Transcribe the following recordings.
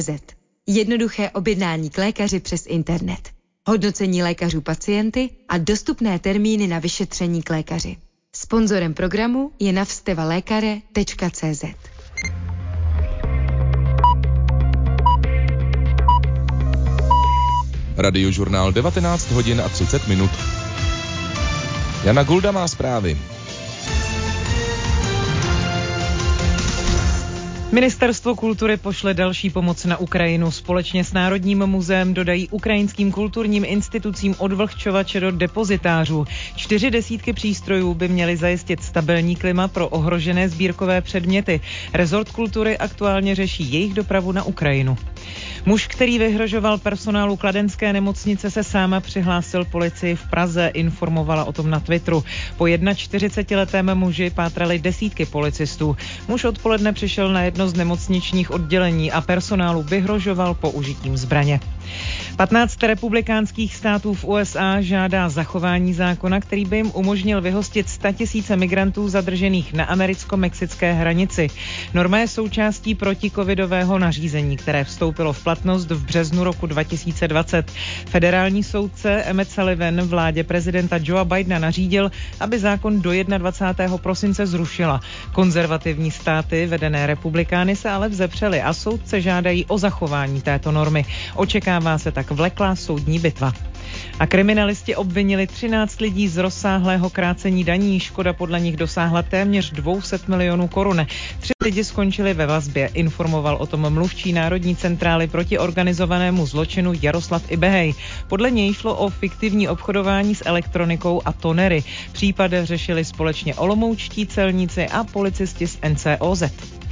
Jednoduché objednání k lékaři přes internet. Hodnocení lékařů pacienty a dostupné termíny na vyšetření k lékaři. Sponzorem programu je navstevalekare.cz. Radiožurnál 19 hodin a 30 minut. Jana Gulda má zprávy. Ministerstvo kultury pošle další pomoc na Ukrajinu. Společně s Národním muzeem dodají ukrajinským kulturním institucím odvlhčovače do depozitářů. 40 přístrojů by měly zajistit stabilní klima pro ohrožené sbírkové předměty. Rezort kultury aktuálně řeší jejich dopravu na Ukrajinu. Muž, který vyhrožoval personálu kladenské nemocnice, se sám přihlásil policii v Praze, informovala o tom na Twitteru. Po 41letém muži pátrali desítky policistů. Muž odpoledne přišel na jedno z nemocničních oddělení a personálu vyhrožoval použitím zbraně. 15 republikánských států v USA žádá zachování zákona, který by jim umožnil vyhostit 100 000 migrantů zadržených na americko-mexické hranici. Norma je součástí protikovidového nařízení, které vstoupilo v platnost v březnu roku 2020. Federální soudce Emmett Sullivan vládě prezidenta Joea Bidena nařídil, aby zákon do 21. prosince zrušila. Konzervativní státy vedené republikány se ale vzepřely a soudce žádají o zachování této normy. Očekává se tak vleklá soudní bitva. A kriminalisti obvinili 13 lidí z rozsáhlého krácení daní. Škoda podle nich dosáhla téměř 200 milionů korun. 3 lidi skončili ve vazbě, informoval o tom mluvčí Národní centrály proti organizovanému zločinu Jaroslav Ibehej. Podle něj šlo o fiktivní obchodování s elektronikou a tonery. Případ řešili společně olomoučtí celníci a policisti z NCOZ.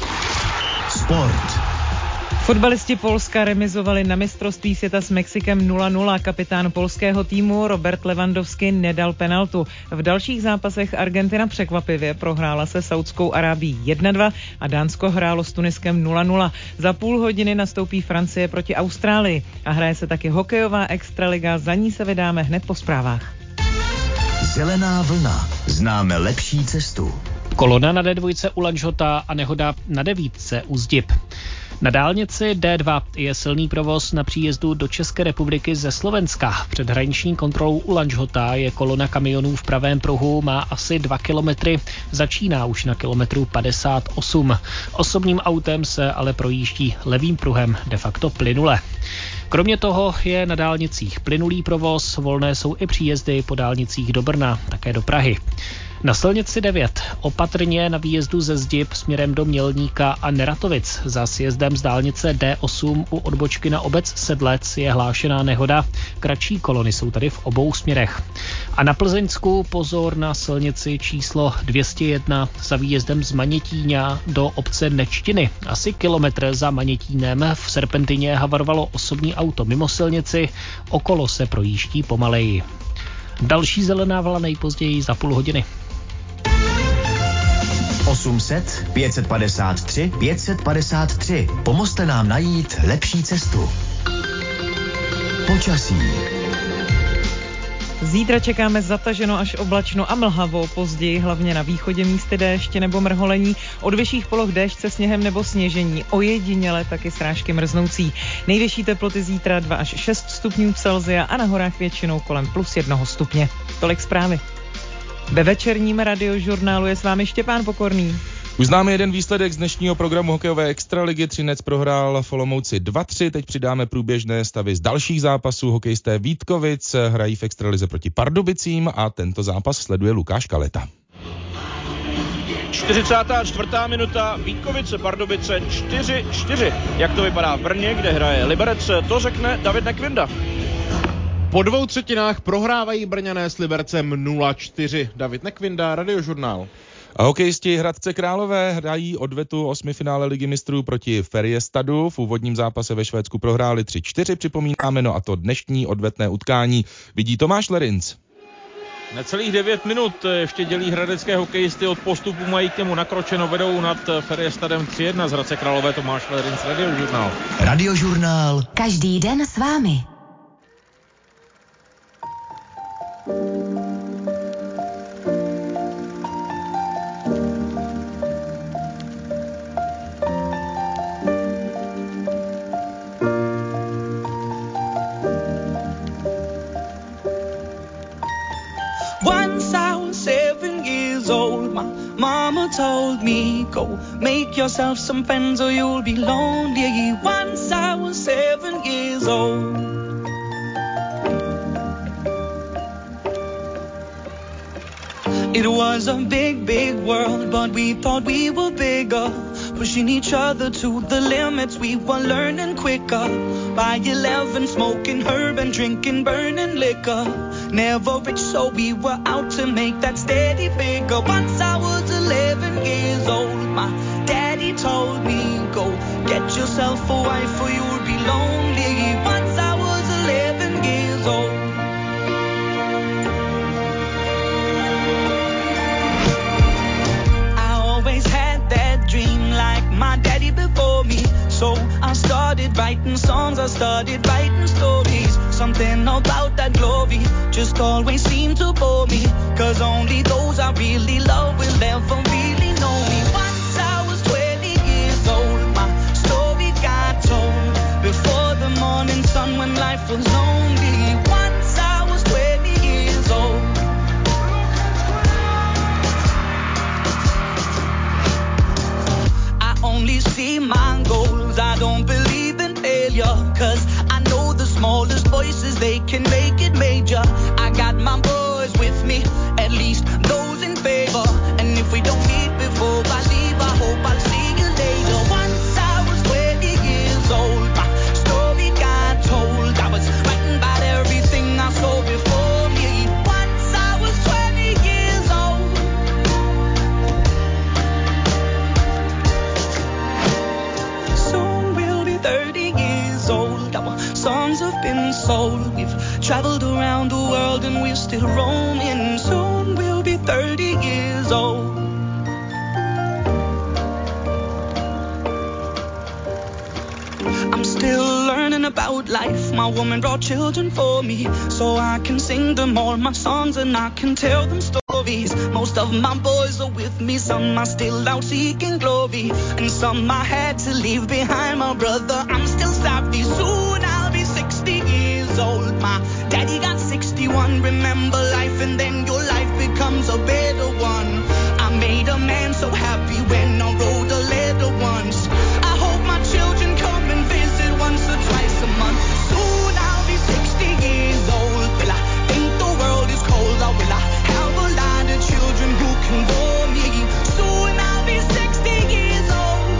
Sport. Fotbalisti Polska remizovali na mistrovství světa s Mexikem 0-0. Kapitán polského týmu Robert Lewandowski nedal penaltu. V dalších zápasech Argentina překvapivě prohrála se Saudskou Arábií 1-2 a Dánsko hrálo s Tuniskem 0-0. Za půl hodiny nastoupí Francie proti Austrálii a hraje se taky hokejová extraliga, za ní se vydáme hned po zprávách. Zelená vlna. Známe lepší cestu. Kolona na D2 u Lanžhota a nehoda na D9 u Zdib. Na dálnici D2 je silný provoz na příjezdu do České republiky ze Slovenska. Před hraniční kontrolou u Lanžhota je kolona kamionů v pravém pruhu, má asi 2 kilometry, začíná už na kilometru 58. Osobním autem se ale projíždí levým pruhem, de facto plynule. Kromě toho je na dálnicích plynulý provoz, volné jsou i příjezdy po dálnicích do Brna, také do Prahy. Na silnici 9 opatrně na výjezdu ze Zdib směrem do Mělníka a Neratovic. Za sjezdem z dálnice D8 u odbočky na obec Sedlec je hlášená nehoda. Kratší kolony jsou tady v obou směrech. A na Plzeňsku pozor na silnici číslo 201 za výjezdem z Manětína do obce Nečtiny. Asi kilometr za Manětínem v serpentině havarovalo osobní auto mimo silnici, okolo se projíždí pomaleji. Další zelená vlna nejpozději za půl hodiny. 800 553 553. Pomozte nám najít lepší cestu. Počasí. Zítra čekáme zataženo až oblačno a mlhavo, později hlavně na východě místy déšť nebo mrholení, od vyšších poloh déšť se sněhem nebo sněžení, ojediněle taky srážky mrznoucí. Nejvyšší teploty zítra 2 až 6 stupňů Celsia a na horách většinou kolem +1 stupně. Tolik zprávy. Ve večerním radiožurnálu je s vámi Štěpán Pokorný. Už známe jeden výsledek z dnešního programu hokejové extraligy. Třinec prohrál v Olomouci 2-3. Teď přidáme průběžné stavy z dalších zápasů. Hokejisté Vítkovic hrají v extralize proti Pardubicím a tento zápas sleduje Lukáš Kaleta. 44. minuta, Vítkovice, Pardubice 4-4. Jak to vypadá v Brně, kde hraje Liberec, to řekne David Nekvinda. Po 2 třetinách prohrávají Brňané s Libercem 0-4. David Nekvinda, Radiožurnál. A hokejisti Hradce Králové hrají odvetu 8. finále Ligy mistrů proti Färjestadu. V úvodním zápase ve Švédsku prohráli 3-4, připomínáme, no a to dnešní odvetné utkání vidí Tomáš Lerinc. Necelých 9 minut ještě dělí hradecké hokejisty od postupu, mají k němu nakročeno, vedou nad Färjestadem 3-1 z Hradce Králové. Tomáš Lerinc, Radiožurnál. Radiožurnál. Každý den s vámi. yourself some friends or you'll be lonely. Once I was 7 years old. It was a big, big world, but we thought we were bigger. Pushing each other to the limits, we were learning quicker. By 11, smoking herb and drinking burning liquor. Never rich, so we were out to make that steady figure. Once I was 11 years old, my daddy told me, go get yourself a wife or you'll be lonely. Once I was 11 years old. Dream like my daddy before me. So I started writing songs, I started writing stories. Something about that glory just always seemed to bore me. Cause only those I really love will ever really know me. Once I was 20 years old, my story got told. Before the morning sun when life was lonely. Once I was 20 years old. Only see my goals, I don't believe in failure. Cause I know the smallest voices, they can make it major. I got my boys with me, at least those in favor. And if we don't meet before I leave, I hope I'll see you later. Once I was 20 years old, my story got told. I was writing about everything I saw before me. Once I was 20 years old. Songs have been sold. We've traveled around the world and we're still roaming. Soon we'll be 30 years old. I'm still learning about life. My woman brought children for me, so I can sing them all my songs and I can tell them stories. Most of my boys are with me, some are still out seeking glory, and some I had to leave behind. My brother, I'm still sorry. Soon I'll be 60 years old. My daddy got 61. Remember life and then your life becomes a better one. I made a man so happy when I wrote a letter once. I hope my children come and visit once or twice a month. Soon I'll be 60 years old. Will I think the world is cold, or will I have a lot of children who can bore me? Soon I'll be 60 years old.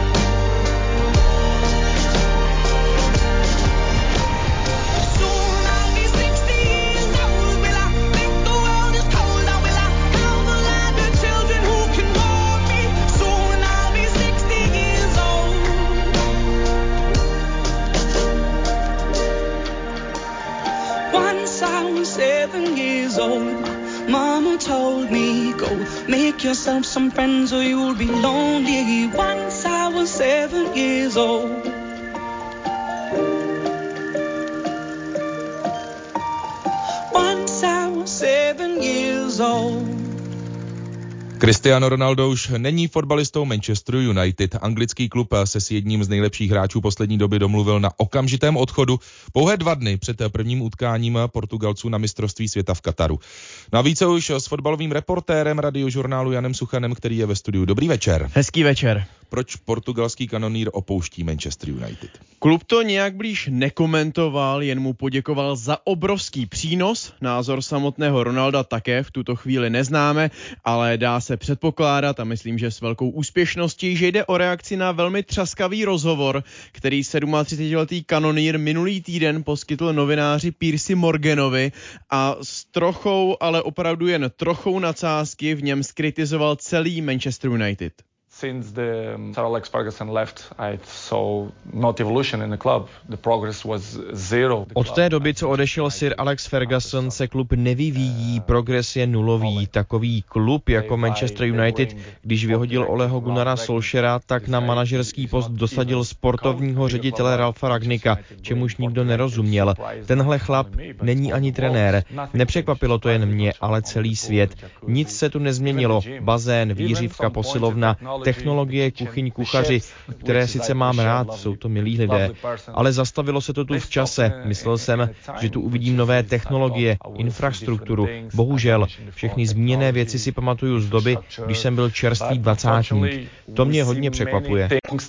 Soon I'll be 60 years old. Will I think the world is cold, or will I have a lot of children who can bore me? Soon I'll be 60 years old. Once I was 7 years old, Mama told me, go make yourself some friends or you'll be lonely. Once I was 7 years old. Once I was 7 years old. Cristiano Ronaldo už není fotbalistou Manchesteru United. Anglický klub se s jedním z nejlepších hráčů poslední doby domluvil na okamžitém odchodu pouhé 2 dny před prvním utkáním Portugalců na mistrovství světa v Kataru. Navíc už s fotbalovým reportérem Radiožurnálu Janem Suchanem, který je ve studiu. Dobrý večer. Hezký večer. Proč portugalský kanonýr opouští Manchester United? Klub to nějak blíž nekomentoval, jen mu poděkoval za obrovský přínos. Názor samotného Ronalda také v tuto chvíli neznáme, ale dá se předpokládat, a myslím, že s velkou úspěšností, že jde o reakci na velmi třaskavý rozhovor, který 37letý kanonýr minulý týden poskytl novináři Piersi Morganovi a s trochou, ale opravdu jen trochou nadsázky v něm zkritizoval celý Manchester United. Since Sir Alex Ferguson left, I saw not evolution in the club. The progress was zero. Od té doby, co odešel Sir Alex Ferguson, se klub nevyvíjí, progres je nulový. Takový klub jako Manchester United, když vyhodil Oleho Gunnara Solskjaera, tak na manažerský post dosadil sportovního ředitele Ralfa Rangnicka, čemuž nikdo nerozuměl. Tenhle chlap není ani trenér. Nepřekvapilo to jen mě, ale celý svět. Nic se tu nezměnilo. Bazén, výřivka, posilovna. technologie, kuchyň, kuchaři, které sice mám rád, jsou to milí lidé, ale zastavilo se to tu v čase. Myslel jsem, že tu uvidím nové technologie, infrastrukturu. Bohužel, všechny zmíněné věci si pamatuju z doby, když jsem byl čerstvý dvacátník. To mě hodně překvapuje.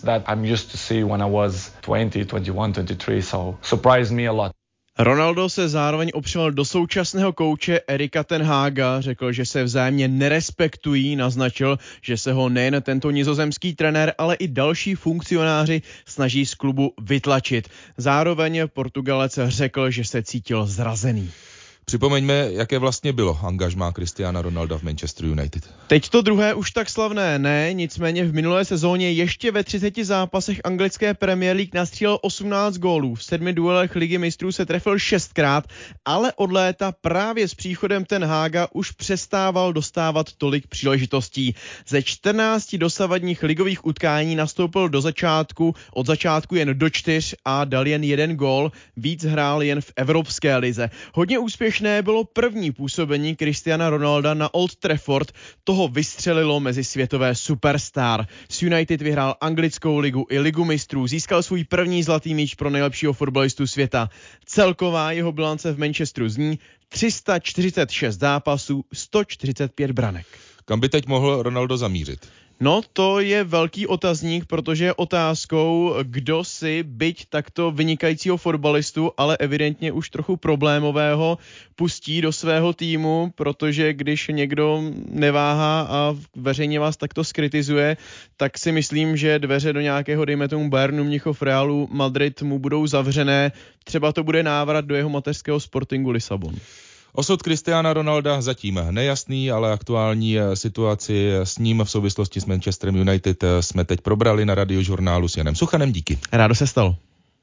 Ronaldo se zároveň opřel do současného kouče Erika ten Haga, řekl, že se vzájemně nerespektují, naznačil, že se ho nejen tento nizozemský trenér, ale i další funkcionáři snaží z klubu vytlačit. Zároveň Portugalec řekl, že se cítil zrazený. Připomeňme, jaké vlastně bylo angažmá Cristiana Ronalda v Manchester United. Teď to druhé už tak slavné ne, nicméně v minulé sezóně ještě ve 30 zápasech anglické Premier League nastřílel 18 gólů. V 7 duelech Ligy mistrů se trefil 6krát, ale od léta právě s příchodem ten Haga už přestával dostávat tolik příležitostí. Ze 14 dosavadních ligových utkání nastoupil od začátku jen do 4 a dal jen 1 gól, víc hrál jen v Evropské lize. Hodně úspěšné bylo první působení Cristiana Ronalda na Old Trafford, toho vystřelilo mezi světové superstar. S United vyhrál anglickou ligu i ligu mistrů, získal svůj první zlatý míč pro nejlepšího fotbalistu světa. Celková jeho bilance v Manchesteru zní 346 zápasů, 145 branek. Kam by teď mohl Ronaldo zamířit? No, to je velký otazník, protože je otázkou, kdo si byť takto vynikajícího fotbalistu, ale evidentně už trochu problémového, pustí do svého týmu, protože když někdo neváhá a veřejně vás takto skritizuje, tak si myslím, že dveře do nějakého, dejme tomu Bayernu, Mnichov, Realu, Madrid mu budou zavřené. Třeba to bude návrat do jeho mateřského Sportingu Lisabon. Osud Cristiana Ronalda zatím nejasný, ale aktuální situaci s ním v souvislosti s Manchesterem United jsme teď probrali na Radiožurnálu s Janem Suchanem. Díky. Rádo se stalo.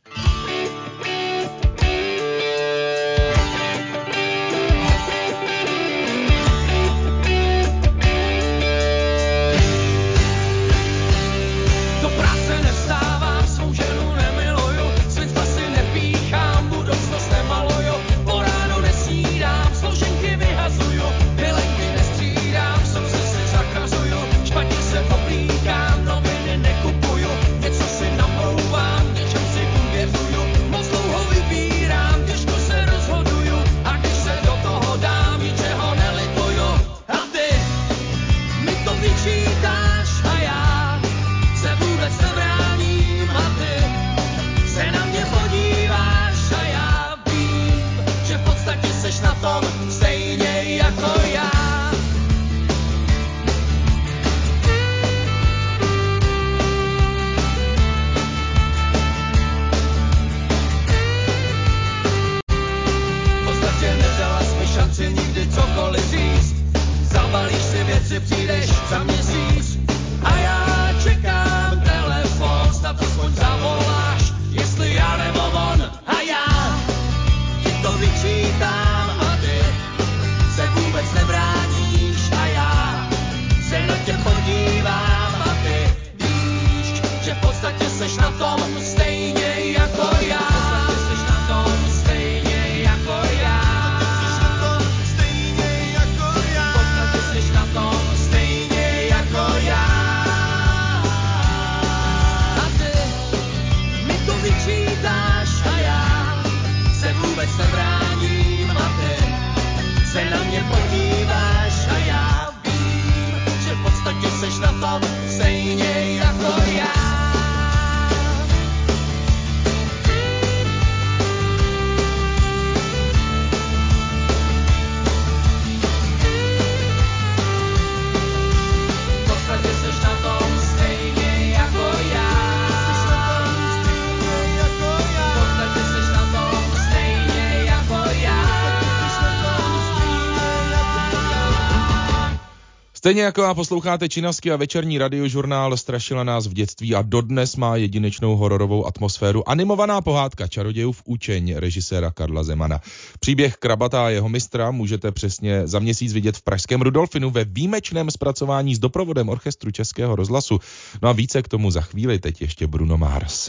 Stejně jako já posloucháte Činasky a večerní Radiožurnál, strašila nás v dětství a dodnes má jedinečnou hororovou atmosféru animovaná pohádka Čarodějův učeň režiséra Karla Zemana. Příběh Krabata a jeho mistra můžete přesně za měsíc vidět v pražském Rudolfinu ve výjimečném zpracování s doprovodem orchestru Českého rozhlasu. No a více k tomu za chvíli, teď ještě Bruno Mars.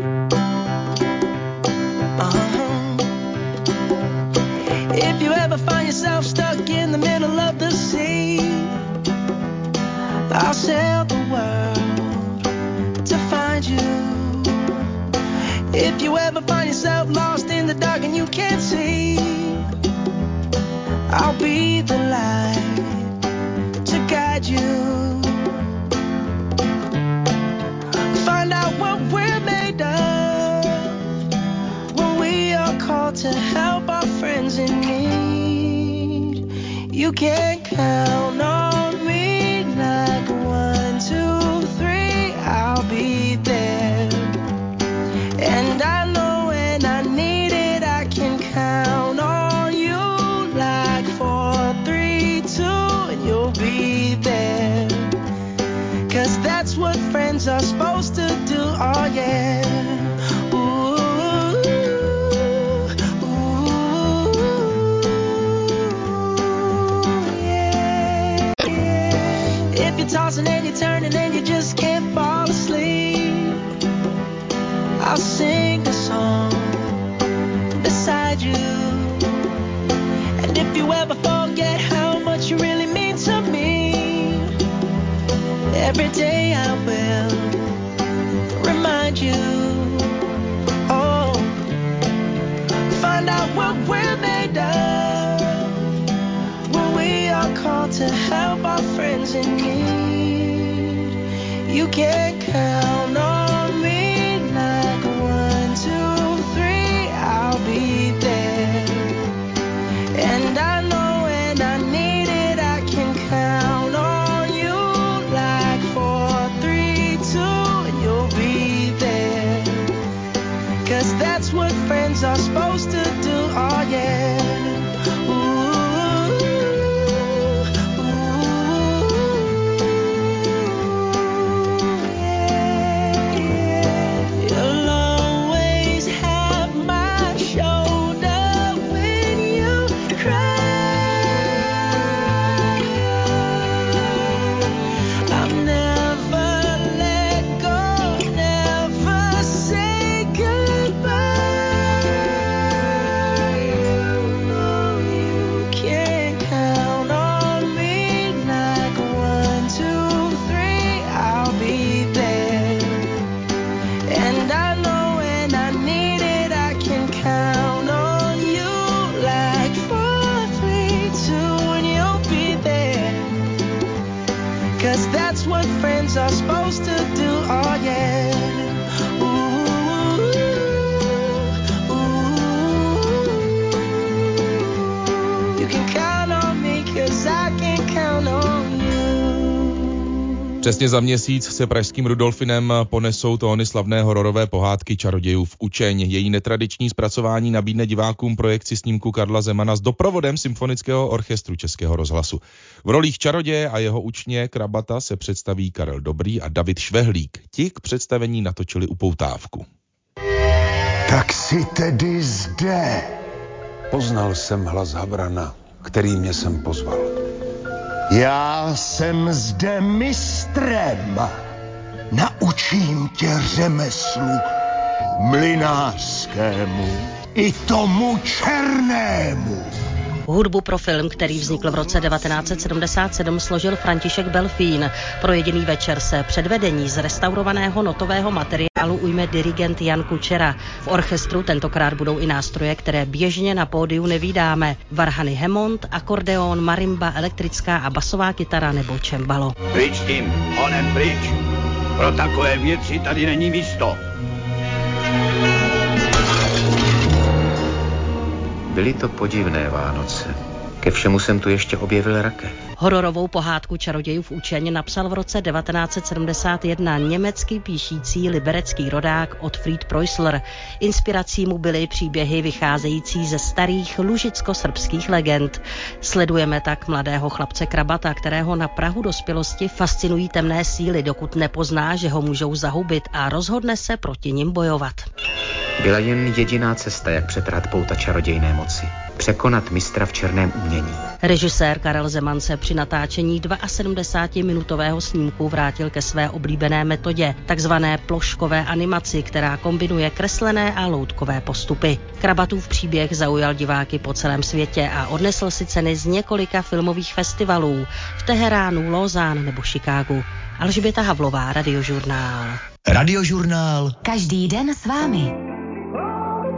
If you ever find yourself stuck in the middle of the sea, I'll sail the world find yourself lost in the dark and you can't see, I'll be the light to guide you. Find out what we're made of when we are called to help our friends in need. You can count on me like 1, 2, 3, I'll be there. And I know when I need it, I can count on you like 4, 3, 2, and you'll be there. 'Cause that's what friends are supposed to do, oh yeah. Tossing and you're turning and you just can't fall asleep, I'll sing a song beside you. And if you ever forget how much you really mean to me, every day I will remind you. Oh, find out what we're made of when we are called to help our friends in need. You can count on me like 1, 2, 3, I'll be there. And I know when I need it, I can count on you like 4, 3, 2, and you'll be there. 'Cause that's what friends are supposed to do, oh yeah. Přesně za měsíc se pražským Rudolfinem ponesou tóny slavné hororové pohádky Čarodějů v Učeň. Její netradiční zpracování nabídne divákům projekci snímku Karla Zemana s doprovodem Symfonického orchestru Českého rozhlasu. V rolích čaroděje a jeho učně Krabata se představí Karel Dobrý a David Švehlík. Ti k představení natočili upoutávku. Tak si tedy zde. Poznal jsem hlas Havrana, který mě sem pozval. Já jsem zde mistrem. Naučím tě řemeslu mlynářskému i tomu černému. Hudbu pro film, který vznikl v roce 1977, složil František Belfín. Pro jediný večer se předvedení z restaurovaného notového materiálu ujme dirigent Jan Kučera. V orchestru tentokrát budou i nástroje, které běžně na pódiu nevídáme. Varhany Hemond, akordeon, marimba, elektrická a basová kytara nebo čembalo. Pryč tím, honem pryč. Pro takové věci tady není místo. Byly to podivné Vánoce. Ke všemu jsem tu ještě objevil rakev. Hororovou pohádku Čarodějů v Učeň napsal v roce 1971 německý píšící liberecký rodák Otfried Preußler. Inspirací mu byly příběhy vycházející ze starých lužicko-srbských legend. Sledujeme tak mladého chlapce Krabata, kterého na prahu dospělosti fascinují temné síly, dokud nepozná, že ho můžou zahubit a rozhodne se proti nim bojovat. Byla jen jediná cesta, jak přetrhat pouta čarodějné moci. Překonat mistra v černém umění. Režisér Karel Zeman se při natáčení 72-minutového snímku vrátil ke své oblíbené metodě, takzvané ploškové animaci, která kombinuje kreslené a loutkové postupy. Krabatův příběh zaujal diváky po celém světě a odnesl si ceny z několika filmových festivalů v Teheránu, Lausanne nebo Chicagu. Alžběta Havlová, Radiožurnál. Radiožurnál. Každý den s vámi.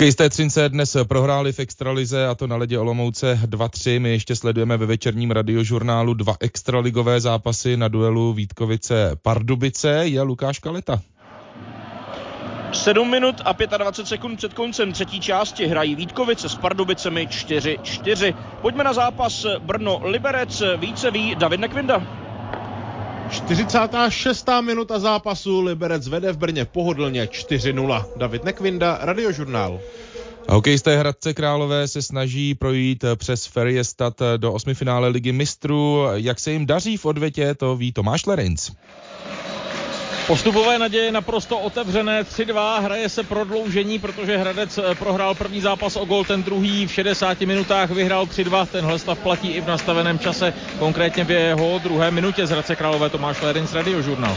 Hokejisté Třince dnes prohráli v extralize, a to na ledě Olomouce 2-3. My ještě sledujeme ve večerním radiožurnálu 2 extraligové zápasy. Na duelu Vítkovice Pardubice je Lukáš Kaleta. 7 minut a 25 sekund před koncem třetí části hrají Vítkovice s Pardubicemi 4-4. Pojďme na zápas Brno-Liberec, více ví David Nekvinda. 46. minuta zápasu, Liberec vede v Brně pohodlně 4-0. David Nekvinda, Radiožurnál. Hokejisté Hradce Králové se snaží projít přes Färjestad do osmifinále Ligy mistrů. Jak se jim daří v odvětě, to ví Tomáš Lerinc. Postupové naděje naprosto otevřené, 3-2, hraje se prodloužení, protože Hradec prohrál první zápas o gól, ten druhý v 60 minutách vyhrál 3-2, tenhle stav platí i v nastaveném čase, konkrétně v jeho druhé minutě z Hradce Králové. Tomáš Lerinc, Radiožurnál.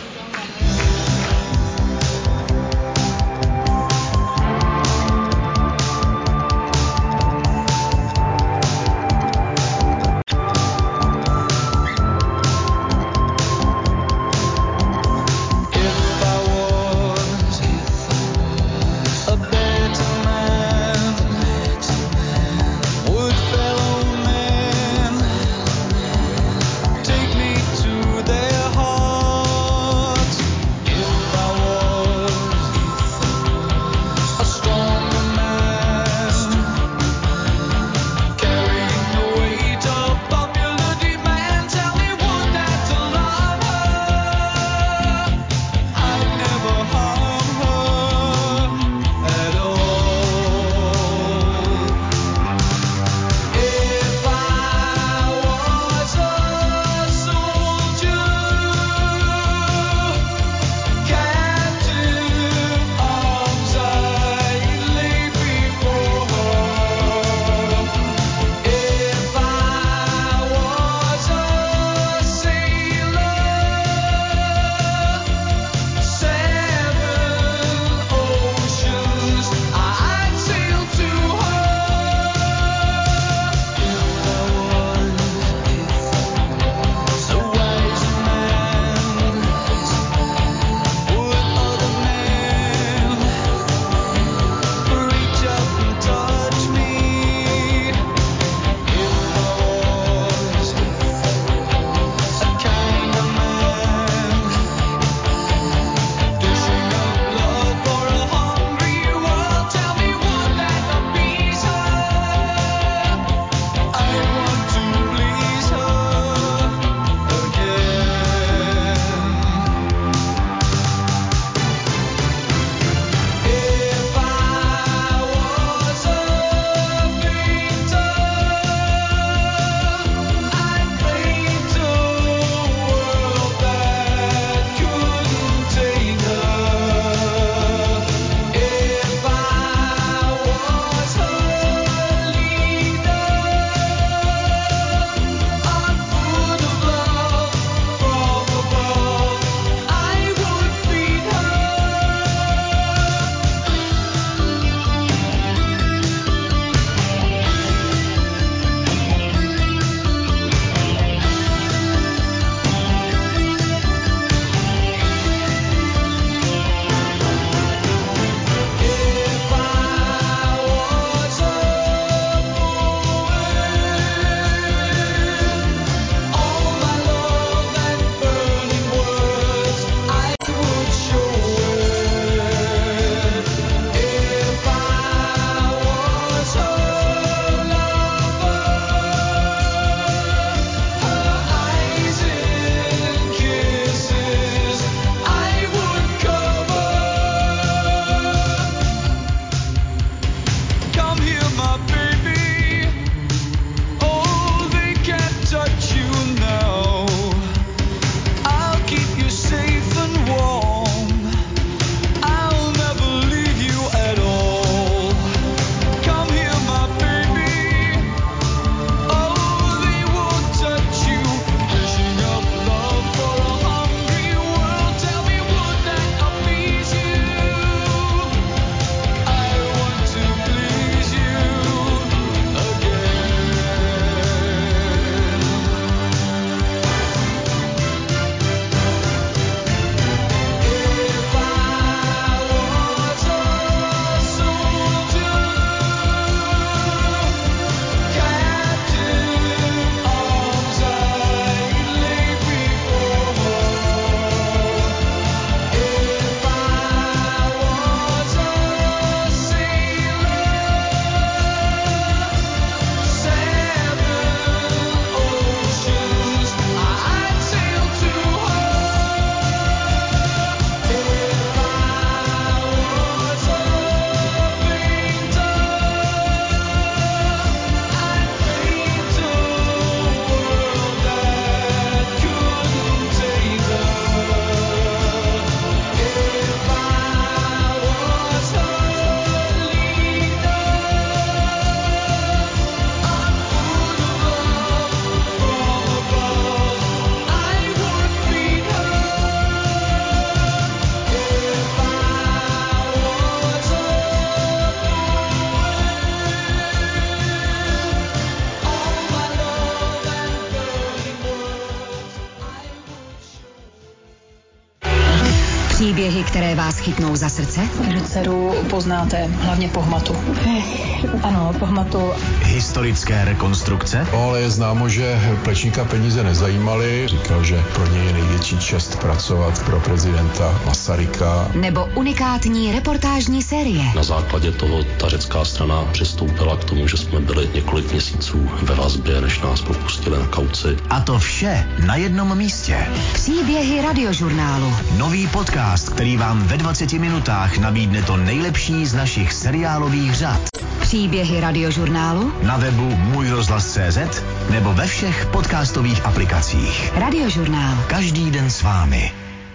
chytnou za srdce? Takže dceru poznáte hlavně po hmatu. Ano, po hmatu. Historické rekonstrukce? Ale je známo, že Plečníka peníze nezajímaly. Říkal, že pro něj je největší čest pracovat pro prezidenta Masaryka. Nebo unikátní reportážní série? Na základě toho ta řecká strana přistoupila k tomu, že jsme byli několik měsíců ve vazbě, než nás propustili na kauci. A to vše na jednom místě. Příběhy Radiožurnálu. Nový podcast, který vám ve 20 minutách nabídne to nejlepší z našich seriálových řad. Příběhy Radiožurnálu Na webu můjrozhlas.cz nebo ve všech podcastových aplikacích. Radiožurnál. Každý den s vámi.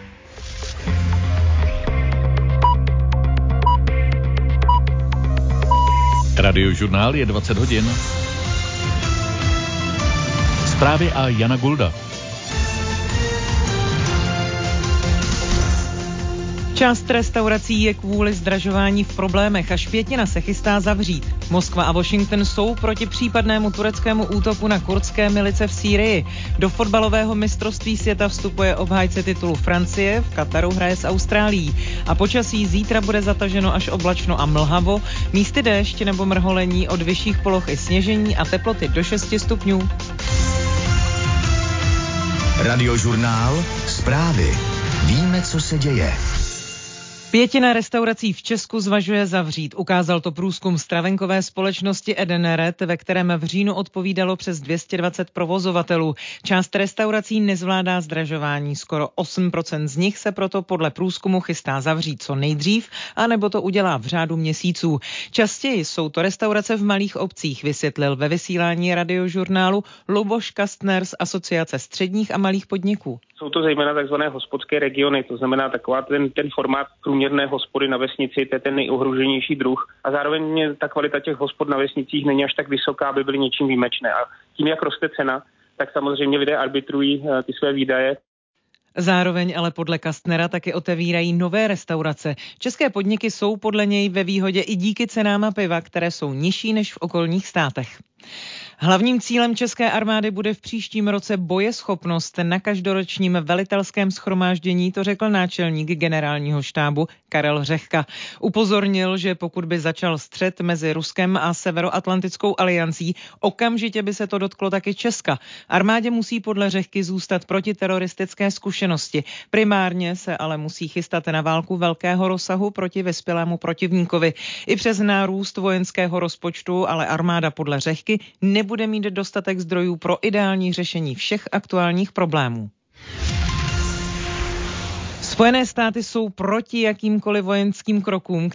Radiožurnál je 20 hodin. Zprávy a Jana Gulda. Část restaurací je kvůli zdražování v problémech, až 1/5 se chystá zavřít. Moskva a Washington jsou proti případnému tureckému útoku na kurdské milice v Sýrii. Do fotbalového mistrovství světa vstupuje obhájce titulu Francie, v Kataru hraje s Austrálií. A počasí zítra bude zataženo až oblačno a mlhavo, místy déšť nebo mrholení, od vyšších poloh i sněžení a teploty do 6 stupňů. Radiožurnál. Zprávy. Víme, co se děje. 1/5 restaurací v Česku zvažuje zavřít. Ukázal to průzkum stravenkové společnosti Edenred, ve kterém v říjnu odpovídalo přes 220 provozovatelů. Část restaurací nezvládá zdražování. Skoro 8% z nich se proto podle průzkumu chystá zavřít co nejdřív, anebo to udělá v řádu měsíců. Častěji jsou to restaurace v malých obcích, vysvětlil ve vysílání Radiožurnálu Luboš Kastner z Asociace středních a malých podniků. Jsou to zejména takzvané hospodské regiony, to znamená taková ten formát průměrné hospody na vesnici, to je ten nejohroženější druh. A zároveň ta kvalita těch hospod na vesnicích není až tak vysoká, aby byly něčím výjimečné. A tím, jak roste cena, tak samozřejmě lidé arbitrují ty své výdaje. Zároveň ale podle Kastnera taky otevírají nové restaurace. České podniky jsou podle něj ve výhodě i díky cenám piva, které jsou nižší než v okolních státech. Hlavním cílem české armády bude v příštím roce bojeschopnost. Na každoročním velitelském shromáždění to řekl náčelník generálního štábu Karel Řehka. Upozornil, že pokud by začal střet mezi Ruskem a Severoatlantickou aliancí, okamžitě by se to dotklo taky Česka. Armádě musí podle Řehky zůstat protiteroristické zkušenosti. Primárně se ale musí chystat na válku velkého rozsahu proti vyspělému protivníkovi. I přes nárůst vojenského rozpočtu ale armáda podle Řehky nebude mít dostatek zdrojů pro ideální řešení všech aktuálních problémů. Spojené státy jsou proti jakýmkoliv vojenským krokům,